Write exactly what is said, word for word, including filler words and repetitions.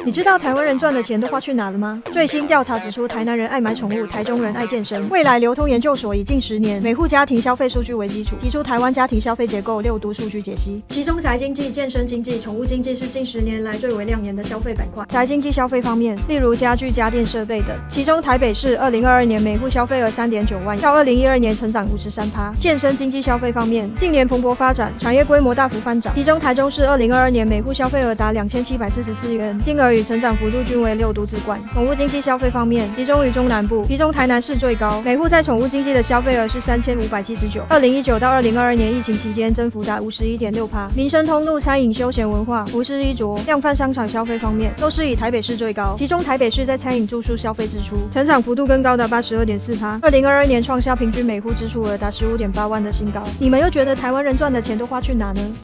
你知道台湾人赚的钱都花去哪了吗？最新调查指出，台南人爱买宠物，台中人爱健身。未来流通研究所以近十年每户家庭消费数据为基础，提出台湾家庭消费结构六都数据解析，其中宅经济、健身经济、宠物经济是近十年来最为亮眼的消费板块。宅经济消费方面，例如家具、家电、设备等，其中台北市二零二二年每户消费额三点九万，较二零一二年成长五十三趴。健身经济消费方面，近年蓬勃发展，产业规模大幅翻涨，其中台中市二零二二年每户消费额达两千七百四十四元，金额与成长幅度均为六都之冠。宠物经济消费方面，集中于中南部，其中台南市最高，每户在宠物经济的消费额是三千五百七十九，二零一九到二零二二年疫情期间增幅达五十一点六趴。民生通路、餐饮、休闲文化、服饰衣着、量贩商场消费方面，都是以台北市最高，其中台北市在餐饮住宿消费支出成长幅度更高达八十二点四趴，二零二二年创下平均每户支出额达十五点八万的新高。你们又觉得台湾人赚的钱都花去哪呢？